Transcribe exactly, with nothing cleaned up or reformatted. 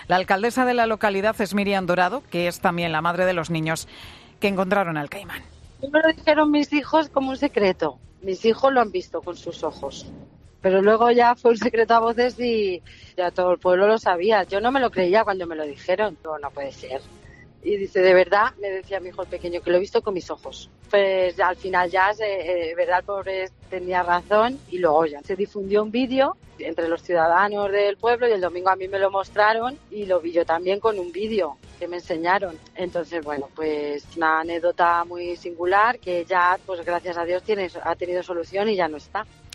La alcaldesa de la localidad es Miriam Dorado, que es también la madre de los niños que encontraron al caimán. Me lo dijeron mis hijos como un secreto. Mis hijos lo han visto con sus ojos. Pero luego ya fue un secreto a voces y ya todo el pueblo lo sabía. Yo no me lo creía cuando me lo dijeron. No, no puede ser. Y dice, de verdad, me decía mi hijo el pequeño, que lo he visto con mis ojos. Pues ya, al final ya, de eh, verdad, el pobre tenía razón. Y luego ya se difundió un vídeo entre los ciudadanos del pueblo y el domingo a mí me lo mostraron y lo vi yo también con un vídeo que me enseñaron. Entonces, bueno, pues una anécdota muy singular que ya, pues gracias a Dios, tiene, ha tenido solución y ya no está.